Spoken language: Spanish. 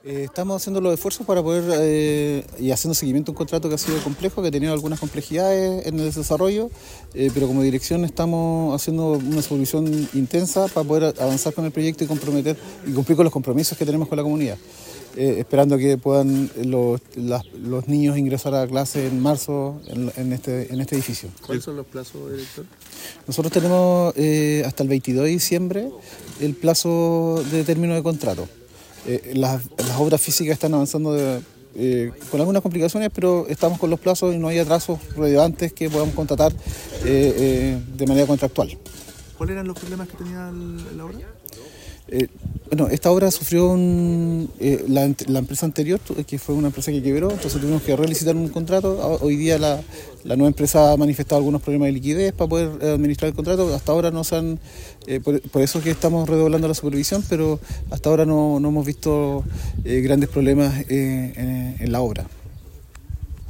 Estamos haciendo los esfuerzos para poder y haciendo seguimiento a un contrato que ha sido complejo, que ha tenido algunas complejidades en el desarrollo, pero como dirección estamos haciendo una supervisión intensa para poder avanzar con el proyecto y comprometer y cumplir con los compromisos que tenemos con la comunidad. Esperando que puedan los niños ingresar a clase en marzo en este edificio. ¿Cuáles son los plazos, director? Nosotros tenemos hasta el 22 de diciembre el plazo de término de contrato. Las obras físicas están avanzando con algunas complicaciones, pero estamos con los plazos y no hay atrasos relevantes que podamos contratar de manera contractual. ¿Cuáles eran los problemas que tenía la obra? Bueno, esta obra sufrió la empresa anterior, que fue una empresa que quebró, entonces tuvimos que relicitar un contrato. Hoy día la nueva empresa ha manifestado algunos problemas de liquidez para poder administrar el contrato. Hasta ahora no se han, por eso es que estamos redoblando la supervisión, pero hasta ahora no hemos visto grandes problemas en la obra.